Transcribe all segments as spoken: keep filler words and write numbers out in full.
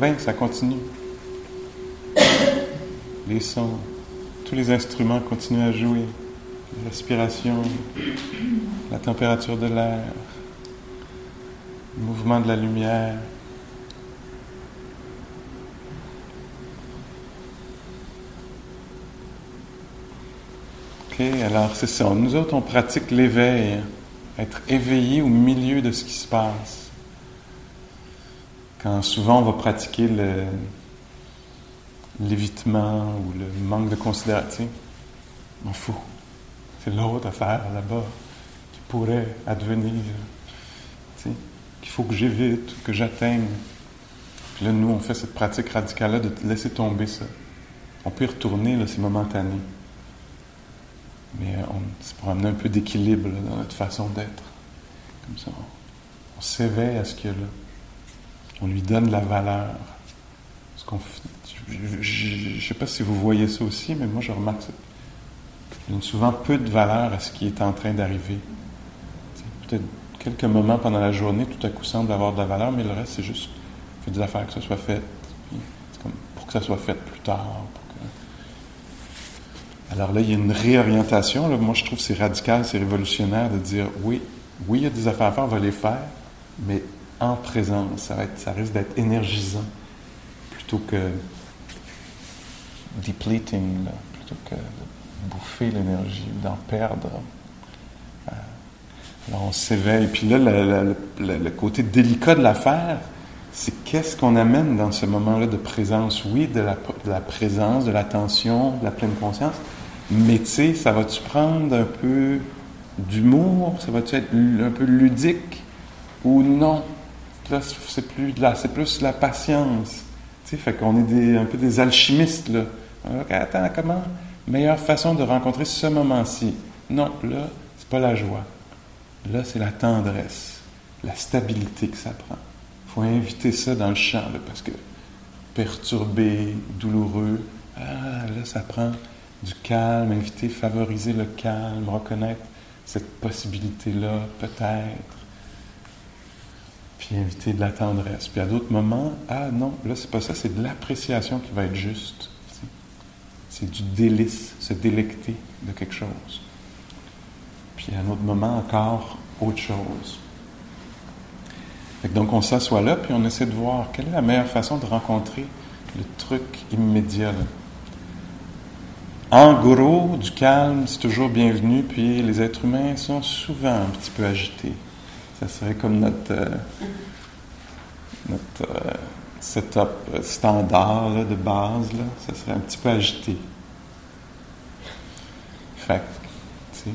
vingt, ça continue. Les sons, tous les instruments continuent à jouer. La respiration, la température de l'air, le mouvement de la lumière. Ok, alors c'est ça. Nous autres, on pratique l'éveil, être éveillé au milieu de ce qui se passe. Quand souvent on va pratiquer le, l'évitement ou le manque de considération, m'en fous. C'est l'autre affaire là-bas qui pourrait advenir, tu sais, qu'il faut que j'évite, que j'atteigne. Puis là, nous, on fait cette pratique radicale-là de laisser tomber ça. On peut y retourner, là, c'est momentané. Mais on, c'est pour amener un peu d'équilibre là, dans notre façon d'être. Comme ça, on, on s'éveille à ce qu'il y a là. On lui donne de la valeur. Parce qu'on, je ne sais pas si vous voyez ça aussi, mais moi, je remarque ça. Il donne souvent peu de valeur à ce qui est en train d'arriver. T'sais, peut-être quelques moments pendant la journée, tout à coup, semble avoir de la valeur, mais le reste, c'est juste fait des affaires que ça soit fait. Puis, c'est comme pour que ça soit fait plus tard. Pour que... Alors là, il y a une réorientation. Là. Moi, je trouve que c'est radical, c'est révolutionnaire de dire oui, oui, il y a des affaires à faire, on va les faire, mais en présence. Ça, va être, ça risque d'être énergisant plutôt que depleting, là, plutôt que bouffer l'énergie, d'en perdre. Alors on s'éveille. Puis là, le, le, le, le côté délicat de l'affaire, c'est qu'est-ce qu'on amène dans ce moment-là de présence. Oui, de la, de la présence, de l'attention, de la pleine conscience, mais tu sais, ça va-tu prendre un peu d'humour? Ça va-tu être un peu ludique? Ou non? Là, c'est plus de la, c'est plus la patience. Tu sais, fait qu'on est des, un peu des alchimistes, là. Okay, attends, comment? Meilleure façon de rencontrer ce moment-ci. Non, là, c'est pas la joie. Là, c'est la tendresse, la stabilité que ça prend. Il faut inviter ça dans le champ, là, parce que perturbé, douloureux, ah, là, ça prend du calme, inviter, favoriser le calme, reconnaître cette possibilité-là, peut-être, puis inviter de la tendresse. Puis à d'autres moments, ah non, là, c'est pas ça, c'est de l'appréciation qui va être juste. C'est du délice, se délecter de quelque chose. Puis à un autre moment, encore autre chose. Fait que donc on s'assoit là, puis on essaie de voir quelle est la meilleure façon de rencontrer le truc immédiat. Là. En gros, du calme, c'est toujours bienvenu, puis les êtres humains sont souvent un petit peu agités. Ça serait comme notre, euh, notre euh, setup standard là, de base, là, ça serait un petit peu agité. Fait que, tu sais.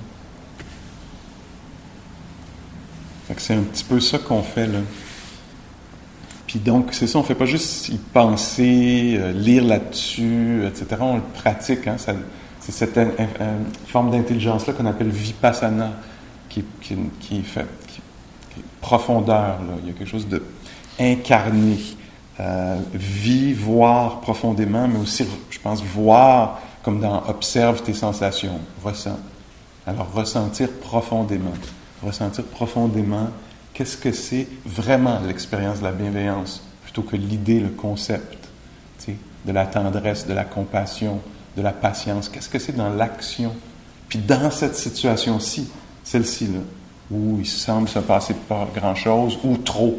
Fait que c'est un petit peu ça qu'on fait, là. Puis donc, c'est ça, on ne fait pas juste y penser, euh, lire là-dessus, et cetera. On le pratique, hein. Ça, c'est cette euh, euh, forme d'intelligence-là qu'on appelle vipassana, qui, qui, qui, fait, qui, qui est profondeur, là. Il y a quelque chose de incarné. Euh, vie, voir profondément, mais aussi, je pense, voir comme dans « observe tes sensations », ressens. Alors, ressentir profondément. Ressentir profondément qu'est-ce que c'est vraiment l'expérience de la bienveillance, plutôt que l'idée, le concept, tu sais, de la tendresse, de la compassion, de la patience. Qu'est-ce que c'est dans l'action? Puis dans cette situation-ci, celle-ci, là, où il semble se passer pas grand-chose, ou trop.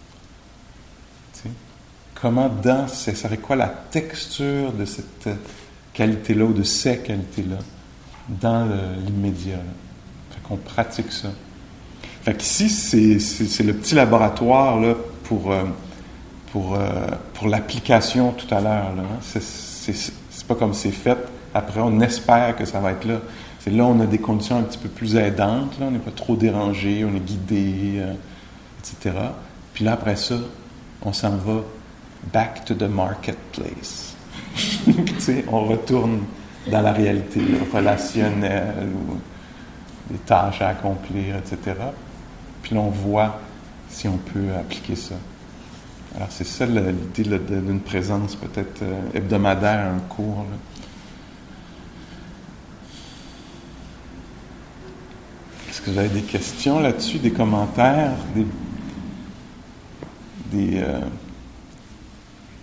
Comment dans, ça serait quoi la texture de cette qualité-là ou de ces qualités-là dans le, l'immédiat. Là. Fait qu'on pratique ça. Fait qu'ici, c'est, c'est, c'est le petit laboratoire là, pour, euh, pour, euh, pour l'application tout à l'heure. Là. C'est, c'est, c'est pas comme c'est fait. Après, on espère que ça va être là. C'est là on a des conditions un petit peu plus aidantes. Là. On n'est pas trop dérangé, on est guidé, euh, et cetera. Puis là, après ça, on s'en va back to the marketplace. Tu sais, on retourne dans la réalité là, relationnelle ou des tâches à accomplir, et cetera. Puis là, on voit si on peut appliquer ça. Alors, c'est ça l'idée là, d'une présence peut-être euh, hebdomadaire, un cours. Là. Est-ce que vous avez des questions là-dessus, des commentaires, des... des euh,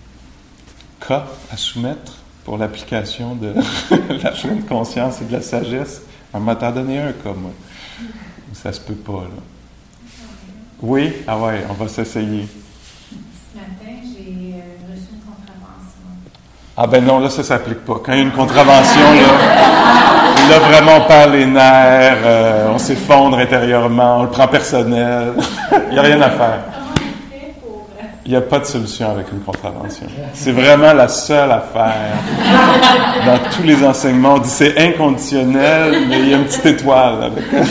cas à soumettre pour l'application de la pleine conscience et de la sagesse. On m'a t'en donné un cas, moi. Ça se peut pas, là. Oui? Ah ouais, on va s'essayer. Ce matin, j'ai euh, reçu une contravention. Ah ben non, là, ça s'applique pas. Quand il y a une contravention, là, là vraiment on perd les nerfs, euh, on s'effondre intérieurement, on le prend personnel. Il n'y a rien à faire. Il n'y a pas de solution avec une contravention. C'est vraiment la seule affaire. Dans tous les enseignements, on dit c'est inconditionnel, mais il y a une petite étoile avec elle.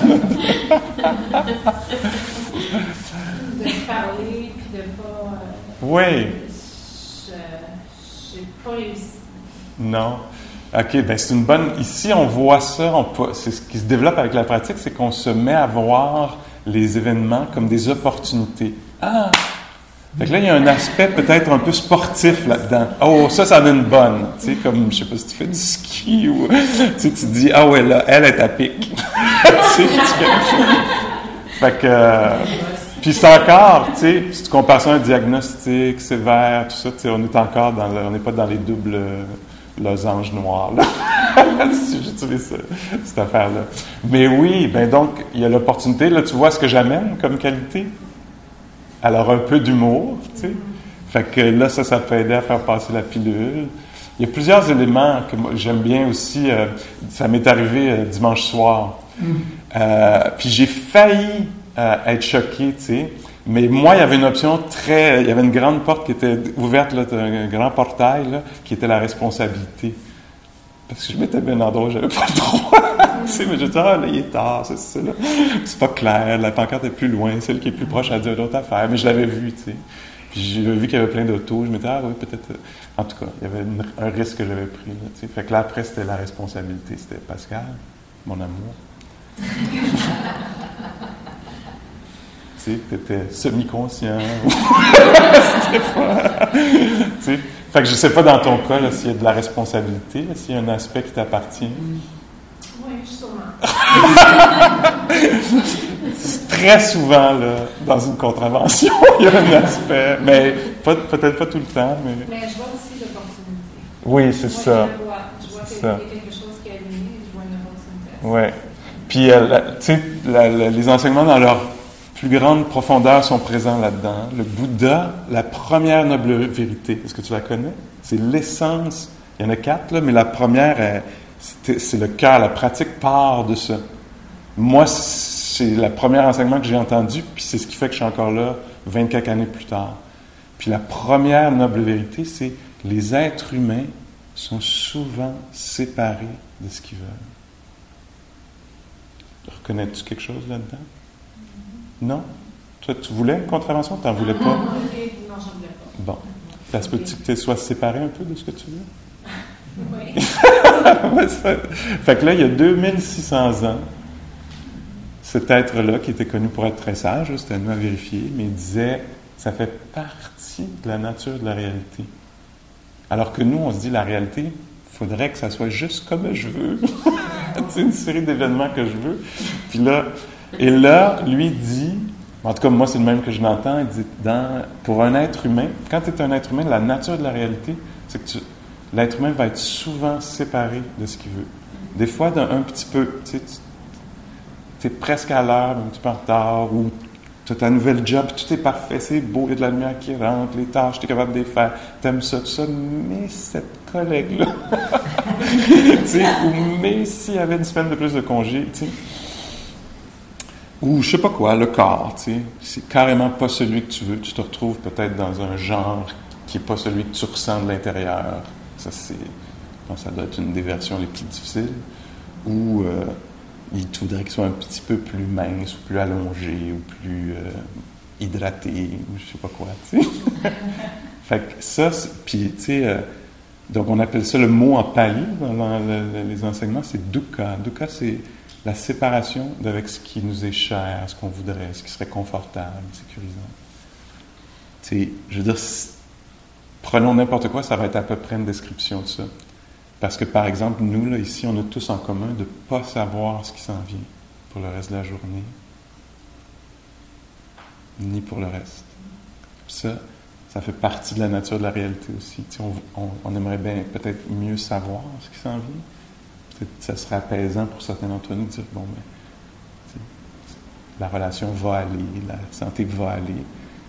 De parler, puis de pas... Euh, oui. Je n'ai pas réussi. Non. OK, bien c'est une bonne... Ici, on voit ça, on peut... c'est ce qui se développe avec la pratique, c'est qu'on se met à voir les événements comme des opportunités. Ah! Fait que là, il y a un aspect peut-être un peu sportif là-dedans. Oh, ça, ça en a une bonne. Tu sais, comme, je sais pas si tu fais du ski ou... Tu sais, tu te dis, ah ouais, là, elle est à pic. Tu sais, tu... Fait que... Euh... Puis c'est encore, tu sais, si tu compares ça à un diagnostic sévère, tout ça, tu sais, on est encore dans le... On n'est pas dans les doubles losanges noirs, là. Si j'utilise ça, cette affaire-là. Mais oui, ben donc, il y a l'opportunité. Là, tu vois ce que j'amène comme qualité? Alors, un peu d'humour, tu sais. Fait que là, ça, ça peut aider à faire passer la pilule. Il y a plusieurs éléments que moi, j'aime bien aussi. Euh, ça m'est arrivé euh, dimanche soir. Mm. Euh, puis j'ai failli euh, être choqué, tu sais. Mais moi, il y avait une option très... Il y avait une grande porte qui était ouverte, là, un grand portail, là, qui était la responsabilité. Parce que je m'étais mis à un endroit où j'avais pas le droit. Tu sais, mais je disais, ah, là, il est tard, c'est ça, là. C'est pas clair, la pancarte est plus loin, celle qui est plus proche a dit une autre affaire. Mais je l'avais vu, tu sais. Puis j'ai vu qu'il y avait plein d'autos. Je m'étais dit, ah oui, peut-être. En tout cas, il y avait une, un risque que j'avais pris, là, tu sais. Fait que là, après, c'était la responsabilité. C'était Pascal, mon amour. Tu sais, t'étais semi-conscient. C'était pas. Tu sais. Fait que je sais pas dans ton cas là, s'il y a de la responsabilité, là, s'il y a un aspect qui t'appartient. Oui, sûrement. Très souvent, là, dans une contravention, il y a un aspect, mais pas, peut-être pas tout le temps. Mais, mais je vois aussi l'opportunité. Oui, c'est Moi, ça. Je vois, je vois qu'il y a quelque chose qui est aligné, je vois une opportunité. Oui. Puis, euh, tu sais, la, la, les enseignements dans leur plus grande profondeur sont présents là-dedans. Le Bouddha, la première noble vérité, est-ce que tu la connais? C'est l'essence. Il y en a quatre, là, mais la première, est, c'est, c'est le cœur, la pratique part de ça. Moi, c'est le premier enseignement que j'ai entendu, puis c'est ce qui fait que je suis encore là vingt-quatre années plus tard. Puis la première noble vérité, c'est les êtres humains sont souvent séparés de ce qu'ils veulent. Reconnais-tu quelque chose là-dedans? Non? Toi, tu voulais une contravention? Tu n'en voulais pas? Non, j'en voulais pas. Bon. Ça se peut-tu que tu sois séparé un peu de ce que tu veux? Oui. Fait que là, il y a deux mille six cents ans, cet être-là, qui était connu pour être très sage, c'était à nous à vérifier, mais il disait, ça fait partie de la nature de la réalité. Alors que nous, on se dit, la réalité, il faudrait que ça soit juste comme je veux. C'est une série d'événements que je veux. Puis là, et là, lui dit, en tout cas, moi, c'est le même que je l'entends, il dit, dans, pour un être humain, quand tu es un être humain, la nature de la réalité, c'est que tu, l'être humain va être souvent séparé de ce qu'il veut. Des fois, d'un un petit peu, tu sais, tu es presque à l'heure, un petit peu en retard, ou tu as ta nouvelle job, tout est parfait, c'est beau, il y a de la lumière qui rentre, les tâches, tu es capable de les faire, tu aimes ça, tout ça, mais cette collègue-là, tu sais, ou mais s'il y avait une semaine de plus de congé, tu sais, ou je sais pas quoi, le corps, tu sais, c'est carrément pas celui que tu veux, tu te retrouves peut-être dans un genre qui n'est pas celui que tu ressens de l'intérieur. Ça, c'est, bon, ça doit être une des versions les plus difficiles, ou euh, il voudrait qu'il soit un petit peu plus mince, ou plus allongé, ou plus euh, hydraté, ou je sais pas quoi, tu sais. Fait que ça, puis tu sais, euh, donc on appelle ça le mot en pali dans, dans le, les enseignements, c'est dukkha. Dukkha, c'est la séparation d'avec ce qui nous est cher, ce qu'on voudrait, ce qui serait confortable, sécurisant. Tu sais, je veux dire, prenons n'importe quoi, ça va être à peu près une description de ça. Parce que, par exemple, nous, là, ici, on a tous en commun de ne pas savoir ce qui s'en vient pour le reste de la journée, ni pour le reste. Ça, ça fait partie de la nature de la réalité aussi. Tu sais, on, on, on aimerait bien peut-être mieux savoir ce qui s'en vient. Peut-être que ça serait apaisant pour certains d'entre nous de dire, bon, ben, tu sais, la relation va aller, la santé va aller.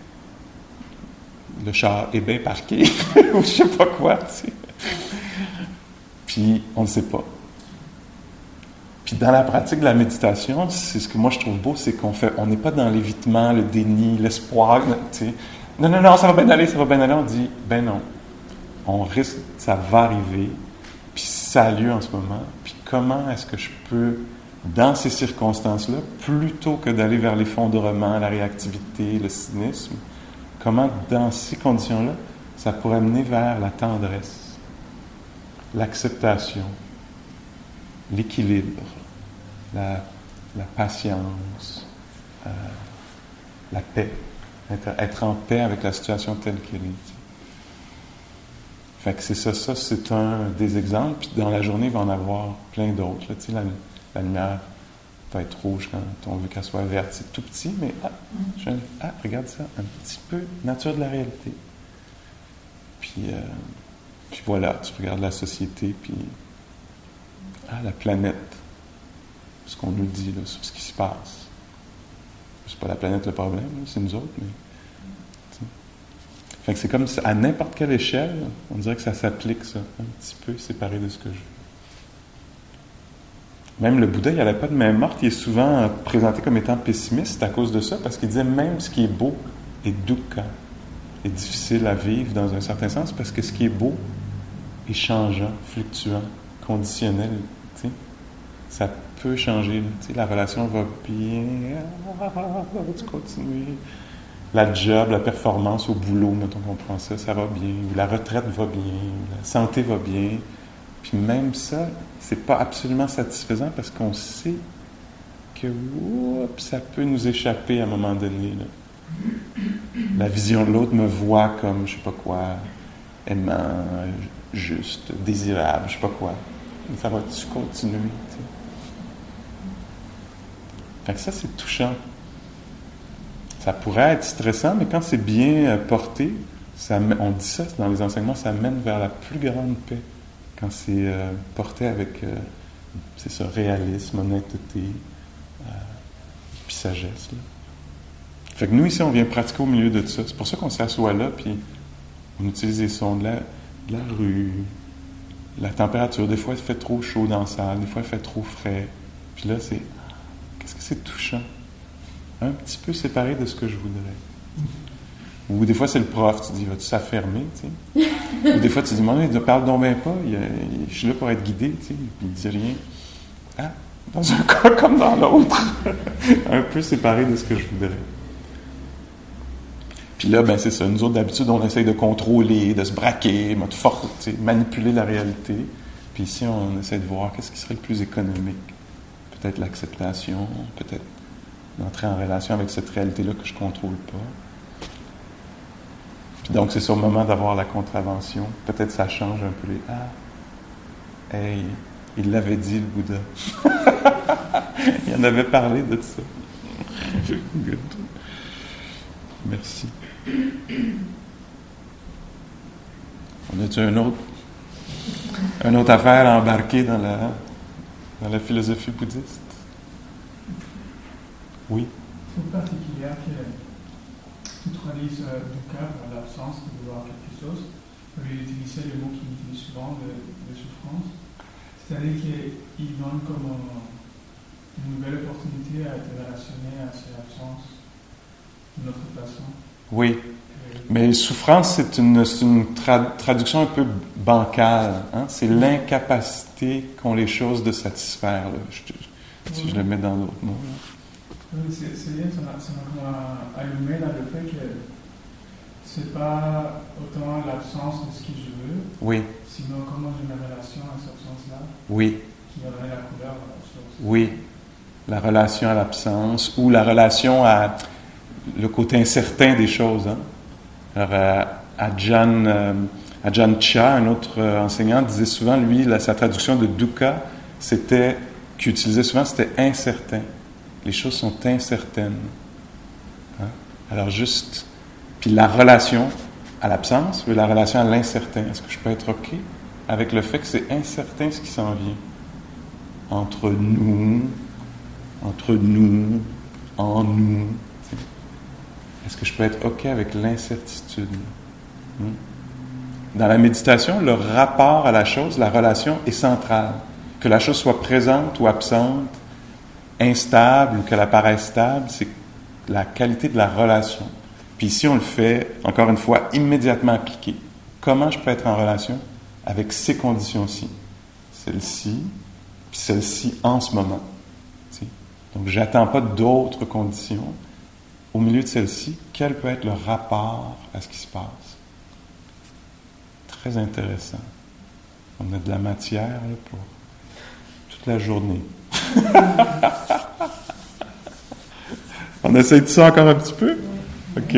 Le char est bien parqué, ou je sais pas quoi, tu sais. Puis, on ne sait pas. Puis, dans la pratique de la méditation, c'est ce que moi je trouve beau, c'est qu'on fait, on n'est pas dans l'évitement, le déni, l'espoir, tu sais. Non, non, non, ça va bien aller, ça va bien aller. On dit, ben non. On risque, ça va arriver, puis ça a lieu en ce moment. Puis comment est-ce que je peux, dans ces circonstances-là, plutôt que d'aller vers l'effondrement, la réactivité, le cynisme, comment, dans ces conditions-là, ça pourrait mener vers la tendresse, l'acceptation, l'équilibre, la, la patience, euh, la paix. Être, être en paix avec la situation telle qu'elle est. Fait que c'est ça, ça c'est un des exemples. Puis dans la journée, il va en avoir plein d'autres. Là, tu sais, la, la lumière va être rouge quand on veut qu'elle soit verte. C'est tout petit, mais ah, je, ah, regarde ça, un petit peu nature de la réalité. Puis, euh, puis voilà, tu regardes la société, puis ah, la planète, ce qu'on nous dit là, sur ce qui se passe. C'est pas la planète le problème, là, c'est nous autres, mais... T'sais. Fait que c'est comme ça, à n'importe quelle échelle, on dirait que ça s'applique, ça, un petit peu séparé de ce que je veux. Même le Bouddha, il n'avait pas de main morte, il est souvent présenté comme étant pessimiste à cause de ça, parce qu'il disait même ce qui est beau est dukkha, est difficile à vivre dans un certain sens, parce que ce qui est beau est changeant, fluctuant, conditionnel, tu sais. Ça peut changer, tu sais, la relation va bien, va-tu continuer? La job, la performance au boulot, mettons qu'on prend ça, ça va bien, ou la retraite va bien, ou la santé va bien. Puis même ça, c'est pas absolument satisfaisant parce qu'on sait que oups, ça peut nous échapper à un moment donné. Là. La vision de l'autre me voit comme, je sais pas quoi, aimant, juste, désirable, je sais pas quoi. Ça va-tu continuer, tu sais? Fait que ça, c'est touchant. Ça pourrait être stressant, mais quand c'est bien porté, ça, on dit ça dans les enseignements, ça mène vers la plus grande paix. Quand c'est euh, porté avec, euh, c'est ça, réalisme, honnêteté, euh, puis sagesse. Là. Fait que nous, ici, on vient pratiquer au milieu de ça. C'est pour ça qu'on s'assoit là, puis on utilise les sons de la, de la rue, la température. Des fois, il fait trop chaud dans la salle, des fois, il fait trop frais. Puis là, c'est... Qu'est-ce que c'est touchant? Un petit peu séparé de ce que je voudrais. Ou des fois, c'est le prof, tu dis, vas-tu s'affermer, tu sais? Ou des fois, tu dis, mon Dieu, ne parle donc bien pas, il, il, je suis là pour être guidé, tu sais, puis il ne dit rien. Ah, dans un cas comme dans l'autre. Un peu séparé de ce que je voudrais. Puis là, ben c'est ça, nous autres, d'habitude, on essaye de contrôler, de se braquer, de for- tu sais, manipuler la réalité. Puis ici, on essaie de voir qu'est-ce qui serait le plus économique. Peut-être l'acceptation, peut-être d'entrer en relation avec cette réalité-là que je ne contrôle pas. Puis donc, c'est sur le moment d'avoir la contravention. Peut-être ça change un peu les... Ah, hey, il l'avait dit, le Bouddha. Il en avait parlé de ça. Good. Merci. On a-tu un autre, une autre affaire à embarquer dans la... dans la philosophie bouddhiste? Oui. C'est une particulière que tu traduis dukkha par l'absence de vouloir quelque chose. Au lieu d'utiliser le mot qu'il utilise souvent de, de souffrance. C'est-à-dire qu'il donne comme une nouvelle opportunité à te relationner à ces absences d'une autre façon. Oui. Mais souffrance, c'est une, c'est une tra- traduction un peu bancale. Hein? C'est l'incapacité qu'ont les choses de satisfaire. Là. Je, je, si oui. je le mets dans d'autres mots. Oui, c'est, c'est bien, ça m'a, ça m'a allumé dans le fait que c'est pas autant l'absence de ce que je veux, oui. sinon comment j'ai ma relation à cette absence-là, oui. qui va donner la couleur à la chose. Oui. La relation à l'absence ou la relation à le côté incertain des choses. Hein? Alors, à, à Ajahn, euh, Ajahn Chah, un autre euh, enseignant, disait souvent, lui, la, sa traduction de dukkha, c'était, qu'il utilisait souvent, c'était incertain. Les choses sont incertaines. Hein? Alors, juste, puis la relation à l'absence ou la relation à l'incertain? Est-ce que je peux être OK avec le fait que c'est incertain ce qui s'en vient? Entre nous, entre nous, en nous. Est-ce que je peux être OK avec l'incertitude? Hmm? Dans la méditation, le rapport à la chose, la relation est centrale. Que la chose soit présente ou absente, instable ou qu'elle apparaisse stable, c'est la qualité de la relation. Puis ici, on le fait, encore une fois, immédiatement appliqué. Comment je peux être en relation avec ces conditions-ci? Celle-ci, puis celle-ci en ce moment. T'sais? Donc, je n'attends pas d'autres conditions. Au milieu de celle-ci, quel peut être le rapport à ce qui se passe? Très intéressant. On a de la matière là, pour toute la journée. On essaye de ça encore un petit peu? OK.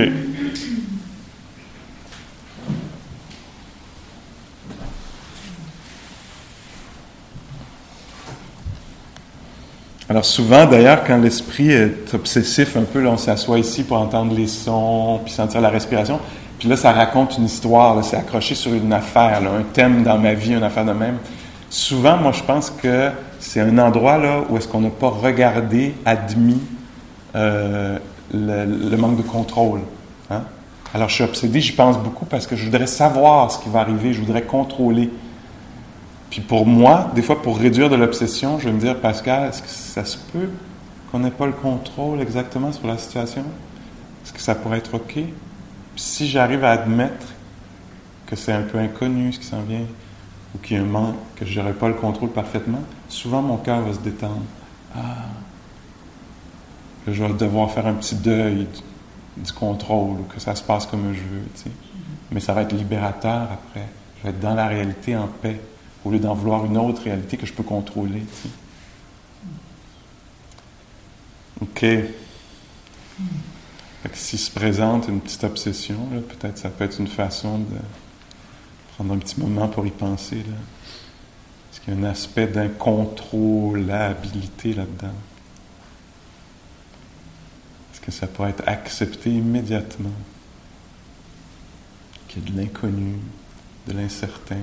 Alors souvent, d'ailleurs, quand l'esprit est obsessif un peu, là, on s'assoit ici pour entendre les sons, puis sentir la respiration, puis là, ça raconte une histoire, là, c'est accroché sur une affaire, là, un thème dans ma vie, une affaire de même. Souvent, moi, je pense que c'est un endroit là où est-ce qu'on n'a pas regardé, admis euh, le, le manque de contrôle. Hein? Alors, je suis obsédé, j'y pense beaucoup parce que je voudrais savoir ce qui va arriver, je voudrais contrôler. Puis pour moi, des fois, pour réduire de l'obsession, je vais me dire, Pascal, est-ce que ça se peut qu'on n'ait pas le contrôle exactement sur la situation? Est-ce que ça pourrait être OK? Puis si j'arrive à admettre que c'est un peu inconnu ce qui s'en vient, ou qu'il y a un manque, que je n'aurai pas le contrôle parfaitement, souvent mon cœur va se détendre. Ah! Que je vais devoir faire un petit deuil du, du contrôle, ou que ça se passe comme je veux, tu sais. Mais ça va être libérateur après. Je vais être dans la réalité en paix, au lieu d'en vouloir une autre réalité que je peux contrôler, tu sais. OK. Fait que s'il se présente une petite obsession, là, peut-être ça peut être une façon de prendre un petit moment pour y penser, là. Est-ce qu'il y a un aspect d'incontrôlabilité là-dedans? Est-ce que ça pourrait être accepté immédiatement? Qu'il y a de l'inconnu, de l'incertain.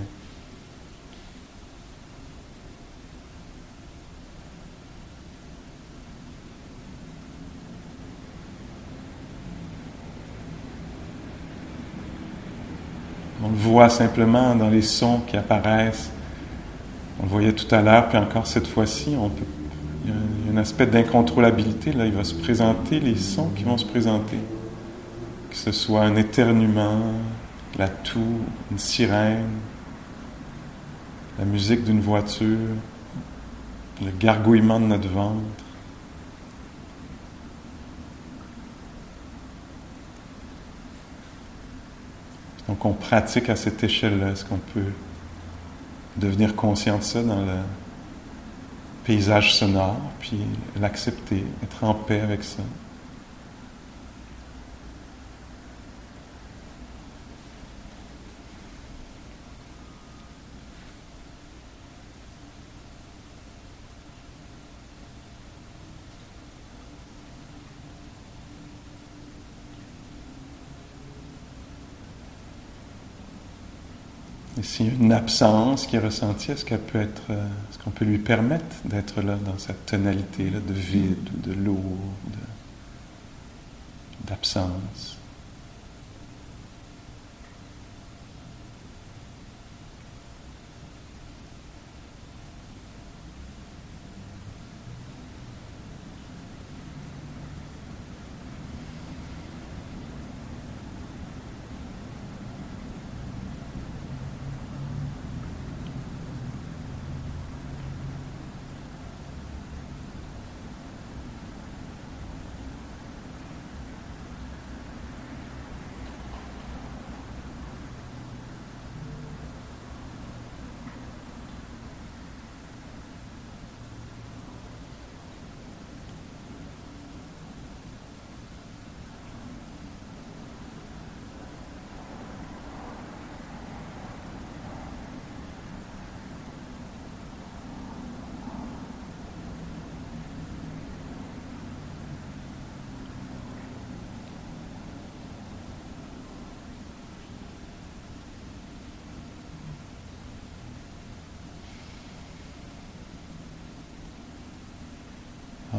On le voit simplement dans les sons qui apparaissent. On le voyait tout à l'heure, puis encore cette fois-ci, on peut, il y a un aspect d'incontrôlabilité. Là, il va se présenter, les sons qui vont se présenter. Que ce soit un éternuement, la toux, une sirène, la musique d'une voiture, le gargouillement de notre ventre. Donc, on pratique à cette échelle-là. Est-ce qu'on peut devenir conscient de ça dans le paysage sonore, puis l'accepter, être en paix avec ça? Et s'il y a une absence qui est ressentie, est-ce qu'elle peut être, est-ce qu'on peut lui permettre d'être là dans cette tonalité-là de vide, de lourd, de, d'absence?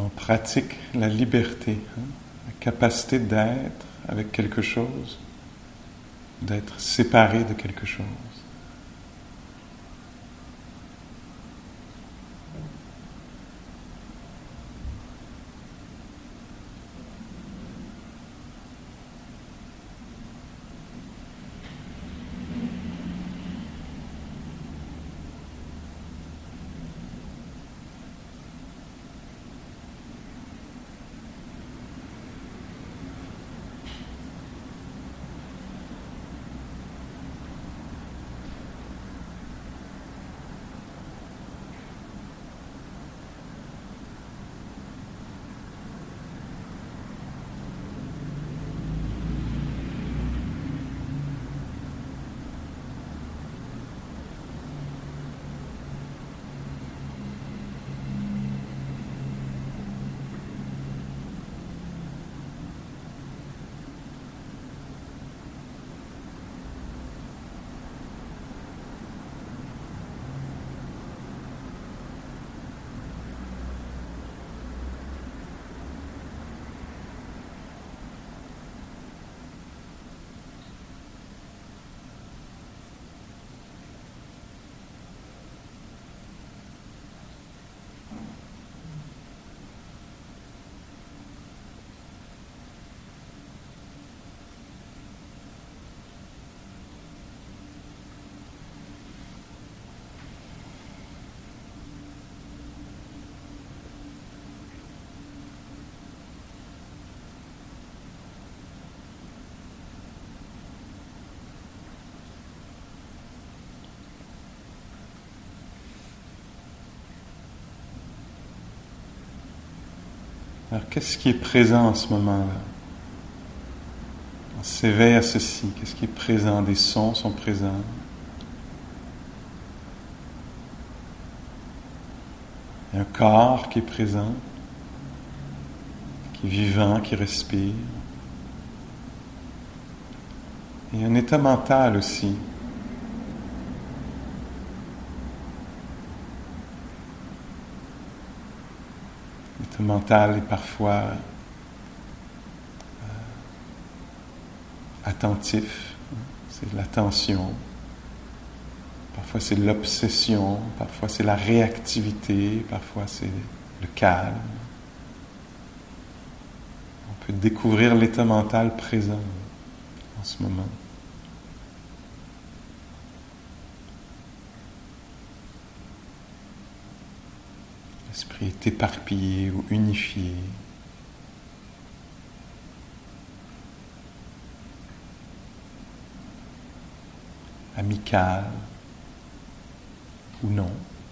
on pratique la liberté, hein, la capacité d'être avec quelque chose, d'être séparé de quelque chose. Alors, qu'est-ce qui est présent en ce moment-là? On s'éveille à ceci. Qu'est-ce qui est présent? Des sons sont présents. Il y a un corps qui est présent, qui est vivant, qui respire. Et il y a un état mental aussi. L'état mental est parfois euh, attentif, c'est de l'attention. Parfois c'est l'obsession, parfois c'est la réactivité, parfois c'est le calme. On peut découvrir l'état mental présent en ce moment. L'esprit est éparpillé ou unifié. Amical ou non.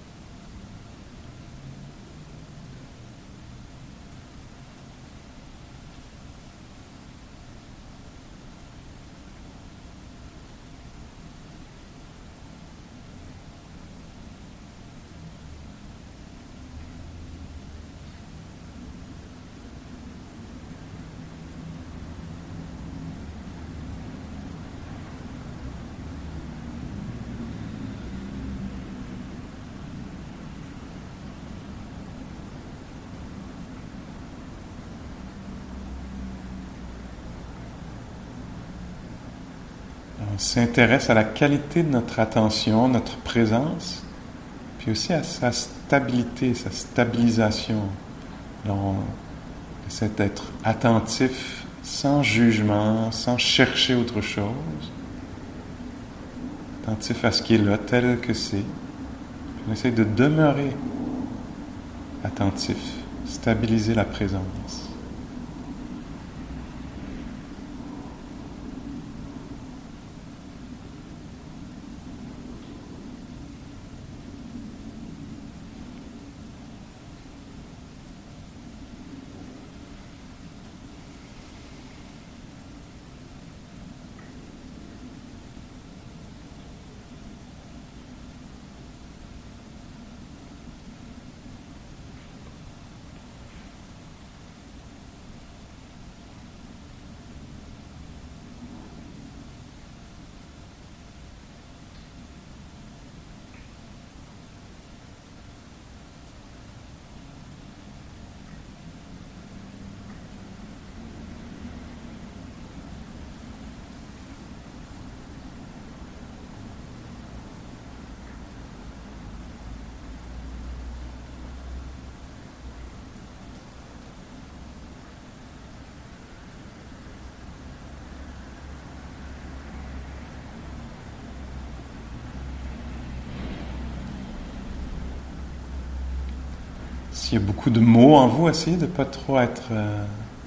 On s'intéresse à la qualité de notre attention, notre présence, puis aussi à sa stabilité, sa stabilisation. Donc, on essaie d'être attentif, sans jugement, sans chercher autre chose. Attentif à ce qui est là, tel que c'est. On essaie de demeurer attentif, stabiliser la présence. S'il y a beaucoup de mots en vous, essayez de ne pas trop être... Euh,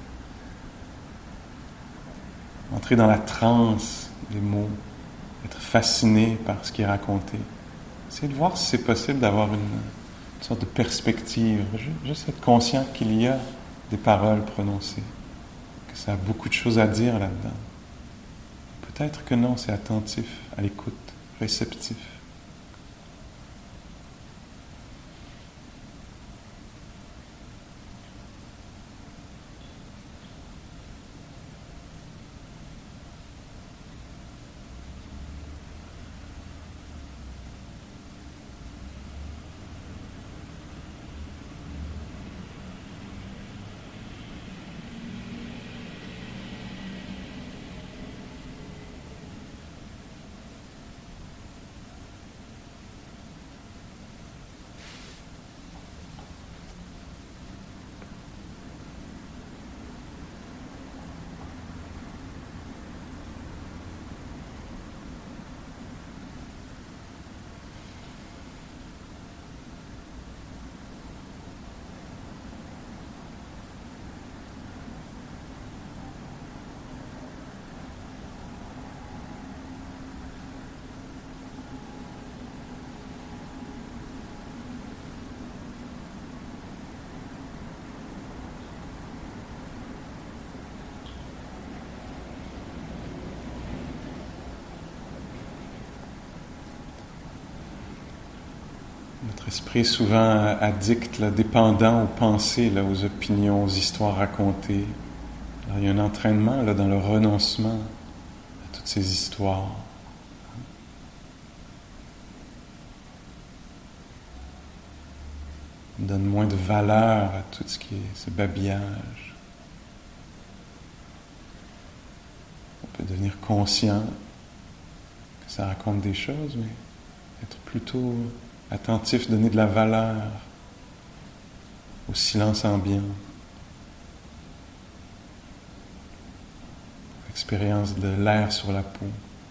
entrer dans la transe des mots, être fasciné par ce qui est raconté. Essayez de voir si c'est possible d'avoir une, une sorte de perspective, juste être conscient qu'il y a des paroles prononcées, que ça a beaucoup de choses à dire là-dedans. Peut-être que non, c'est attentif, à l'écoute, réceptif. Notre esprit est souvent addict, là, dépendant aux pensées, là, aux opinions, aux histoires racontées. Alors, il y a un entraînement là, dans le renoncement à toutes ces histoires. On donne moins de valeur à tout ce qui est ce babillage. On peut devenir conscient que ça raconte des choses, mais être plutôt attentif, donner de la valeur au silence ambiant, l'expérience de l'air sur la peau,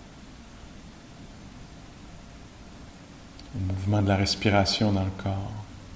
au mouvement de la respiration dans le corps.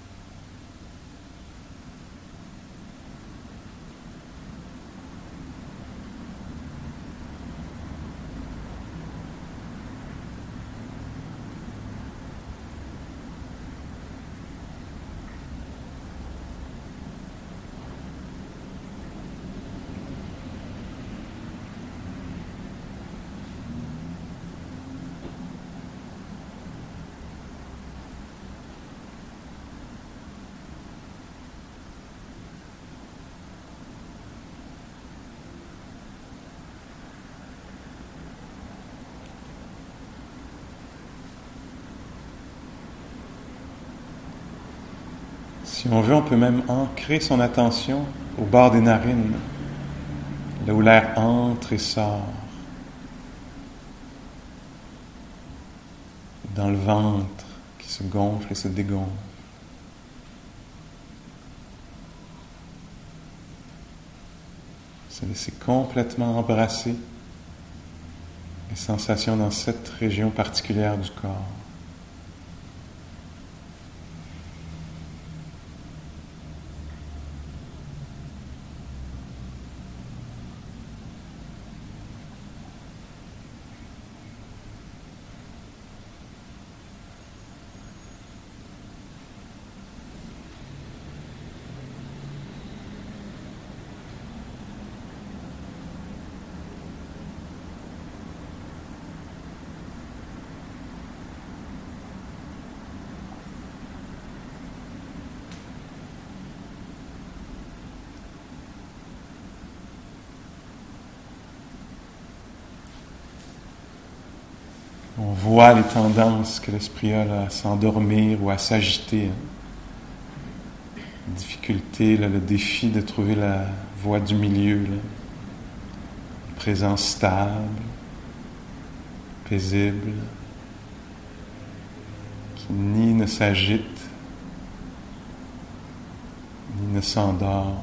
Si on veut, on peut même ancrer son attention au bord des narines, là où l'air entre et sort, dans le ventre qui se gonfle et se dégonfle. Se laisser complètement embrasser les sensations dans cette région particulière du corps. On voit les tendances que l'esprit a là, à s'endormir ou à s'agiter. Hein. La difficulté, là, le défi de trouver la voie du milieu. Là. Une présence stable, paisible, qui ni ne s'agite, ni ne s'endort.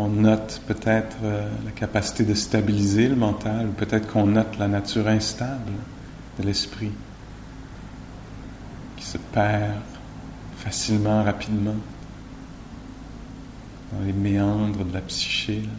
qu'on note peut-être euh, la capacité de stabiliser le mental, ou peut-être qu'on note la nature instable de l'esprit, qui se perd facilement, rapidement, dans les méandres de la psyché, là.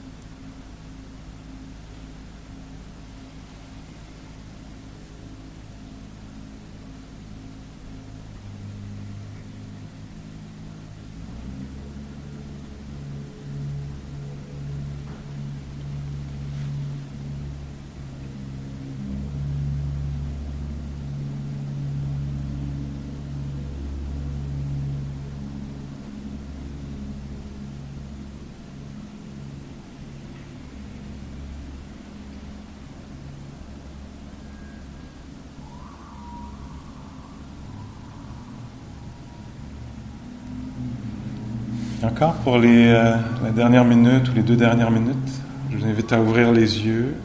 Encore pour les, euh, la dernière minute ou les deux dernières minutes, je vous invite à ouvrir les yeux,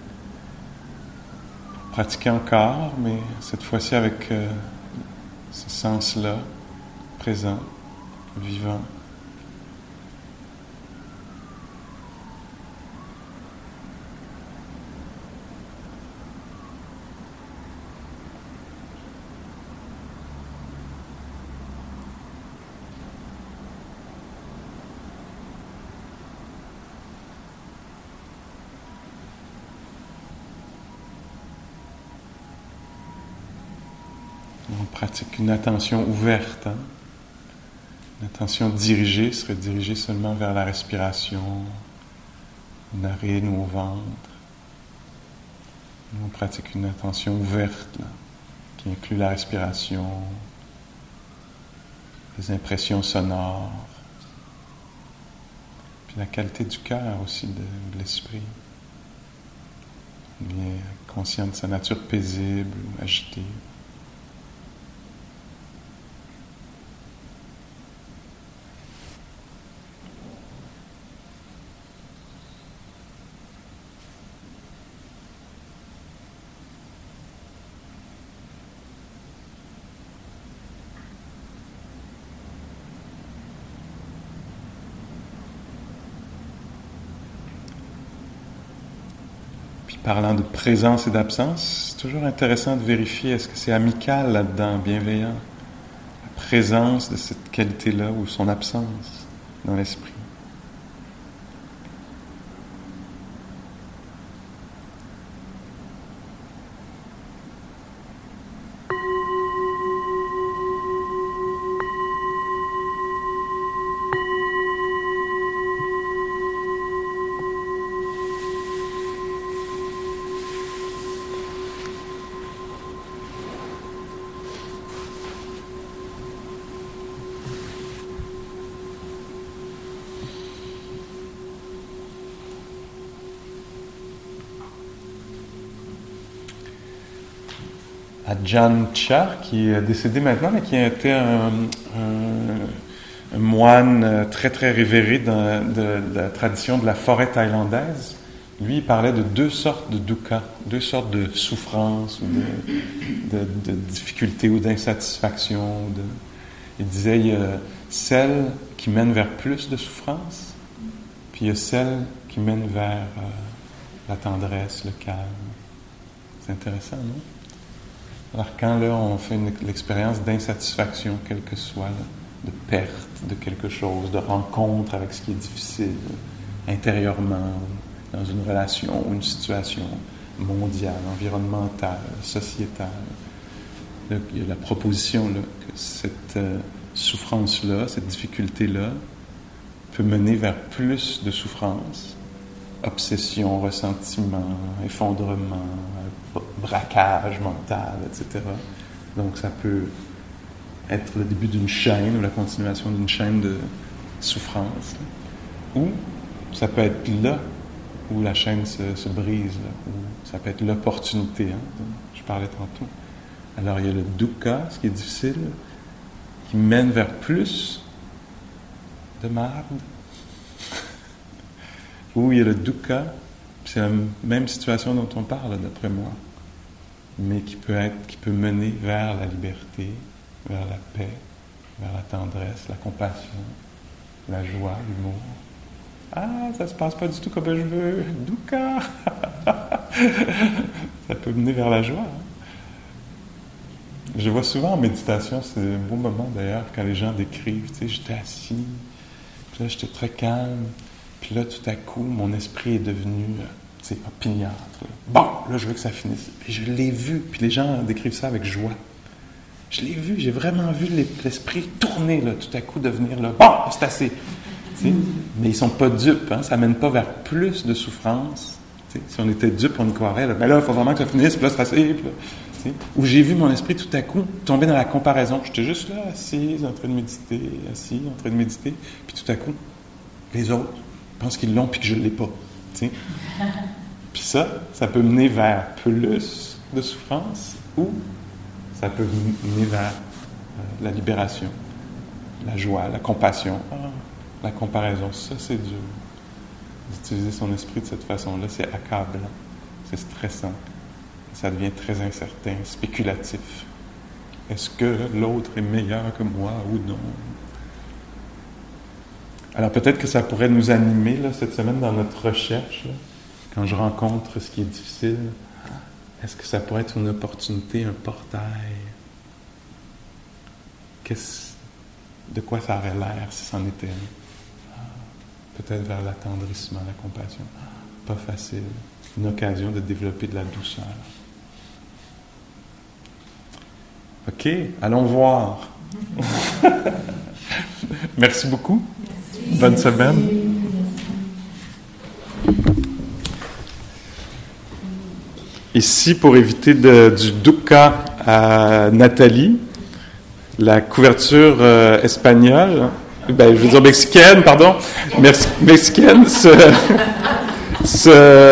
pour pratiquer encore, mais cette fois-ci avec euh, ce sens-là, présent, vivant. On pratique une attention ouverte. Hein? Une attention dirigée serait dirigée seulement vers la respiration, aux narines ou au ventre. Nous, on pratique une attention ouverte, là, qui inclut la respiration, les impressions sonores, puis la qualité du cœur aussi, de, de l'esprit. Bien conscient de sa nature paisible ou agitée. Parlant de présence et d'absence, c'est toujours intéressant de vérifier est-ce que c'est amical là-dedans, bienveillant, la présence de cette qualité-là ou son absence dans l'esprit. Ajahn Chah, qui est décédé maintenant, mais qui a été un, un, un moine très très révéré dans, de, de la tradition de la forêt thaïlandaise. Lui, il parlait de deux sortes de dukkha, deux sortes de souffrances, ou de, de, de difficultés ou d'insatisfaction. De, il disait, il y a celles qui mènent vers plus de souffrance, puis il y a celles qui mènent vers euh, la tendresse, le calme. C'est intéressant, non? Alors quand là, on fait une, l'expérience d'insatisfaction, quelle que soit, là, de perte de quelque chose, de rencontre avec ce qui est difficile, intérieurement, dans une relation ou une situation mondiale, environnementale, sociétale, là, il y a la proposition là, que cette euh, souffrance-là, cette difficulté-là, peut mener vers plus de souffrance, obsession, ressentiment, effondrement, braquage mental, et cetera. Donc ça peut être le début d'une chaîne ou la continuation d'une chaîne de souffrance. Là. Ou ça peut être là où la chaîne se, se brise, là, ou ça peut être l'opportunité, hein, dont je parlais tantôt. Alors il y a le dukkha, ce qui est difficile, qui mène vers plus de marde. Ou il y a le dukkha, c'est la même situation dont on parle, d'après moi, mais qui peut être, qui peut mener vers la liberté, vers la paix, vers la tendresse, la compassion, la joie, l'humour. Ah, ça se passe pas du tout comme je veux. Dukkha. Ça peut mener vers la joie. Hein? Je vois souvent en méditation, c'est un beau moment d'ailleurs, quand les gens décrivent, tu sais, j'étais assis, puis là j'étais très calme, puis là tout à coup, mon esprit est devenu, tu sais, opiniâtre. Bon, là je veux que ça finisse. Puis je l'ai vu, puis les gens décrivent ça avec joie. Je l'ai vu, j'ai vraiment vu l'esprit tourner, là, tout à coup devenir là, bon, c'est assez. Tu sais, mais ils ne sont pas dupes, hein, ça ne mène pas vers plus de souffrance. Tu sais, si on était dupes, on y croirait, là, ben là, il faut vraiment que ça finisse, puis là c'est assez, puis là. Où j'ai vu mon esprit tout à coup tomber dans la comparaison. J'étais juste là, assise, en train de méditer, assis, en train de méditer, puis tout à coup, les autres pensent qu'ils l'ont puis que je ne l'ai pas. T'sais. Puis ça, ça peut mener vers plus de souffrance ou ça peut mener vers euh, la libération, la joie, la compassion. Ah, la comparaison, ça c'est dur. D'utiliser son esprit de cette façon-là, c'est accablant, c'est stressant. Ça devient très incertain, spéculatif. Est-ce que l'autre est meilleur que moi ou non? Alors peut-être que ça pourrait nous animer là, cette semaine dans notre recherche, là, quand je rencontre ce qui est difficile. Est-ce que ça pourrait être une opportunité, un portail? Qu'est-ce, de quoi ça aurait l'air si c'en était un? Ah, peut-être vers l'attendrissement, la compassion. Ah, pas facile. Une occasion de développer de la douceur. OK, allons voir. Merci beaucoup. Merci. Bonne semaine. Ici, pour éviter de, du dukkha à Nathalie, la couverture euh, espagnole, ben, je veux dire mexicaine, pardon, mexicaine, se, se